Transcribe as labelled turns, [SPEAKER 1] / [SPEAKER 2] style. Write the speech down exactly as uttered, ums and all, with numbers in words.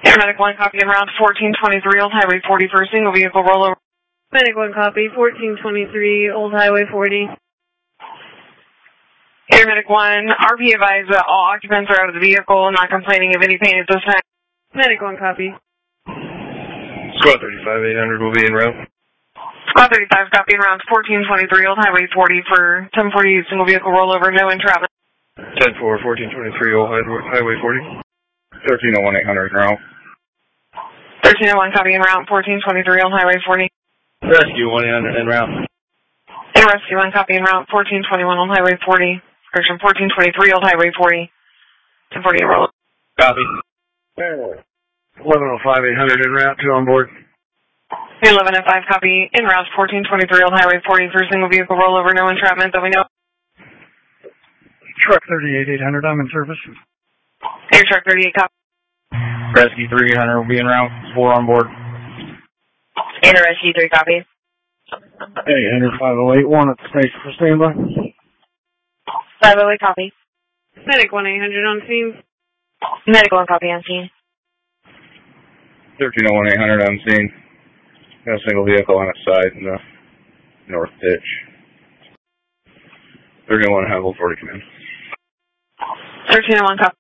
[SPEAKER 1] Medic one copy en route fourteen twenty-three Old Highway forty for a single vehicle rollover.
[SPEAKER 2] Medic one copy, fourteen twenty-three Old Highway forty.
[SPEAKER 1] Air Medic one, R P advised that all occupants are out of the vehicle, not complaining of any pain at this time.
[SPEAKER 2] Medic one copy.
[SPEAKER 3] Squad thirty-five eight hundred will be en route.
[SPEAKER 1] Squad thirty-five copy en route fourteen twenty-three Old Highway forty for ten forty single vehicle rollover, no entrapment.
[SPEAKER 3] ten four, fourteen twenty-three Old Highway forty. thirteen oh one eight hundred en route.
[SPEAKER 1] thirteen oh one copy en route fourteen twenty-three Old Highway forty.
[SPEAKER 3] Rescue one eight hundred en route.
[SPEAKER 1] Air Rescue one copy en route fourteen twenty-one Old Highway forty. Correction, fourteen twenty-three Old Highway forty. ten forty roll.
[SPEAKER 3] Copy. eleven oh five eight hundred en route, two on board.
[SPEAKER 1] eleven oh five copy en route fourteen twenty-three Old Highway forty for single vehicle rollover, no entrapment that we know.
[SPEAKER 4] Truck thirty-eight eight hundred, I'm in service.
[SPEAKER 1] Air Truck thirty-eight copy.
[SPEAKER 3] Rescue three eight hundred will be en route, four on board.
[SPEAKER 1] Air Rescue three copy.
[SPEAKER 4] eight hundred, five oh eight, one at the station for standby.
[SPEAKER 1] five oh eight copy.
[SPEAKER 2] Medic one eight hundred on scene.
[SPEAKER 1] Medic one copy on scene.
[SPEAKER 3] thirteen oh one eight hundred on scene. Got a single vehicle on its side in the north ditch. thirteen oh one Hannibal forty command.
[SPEAKER 1] thirteen oh one copy.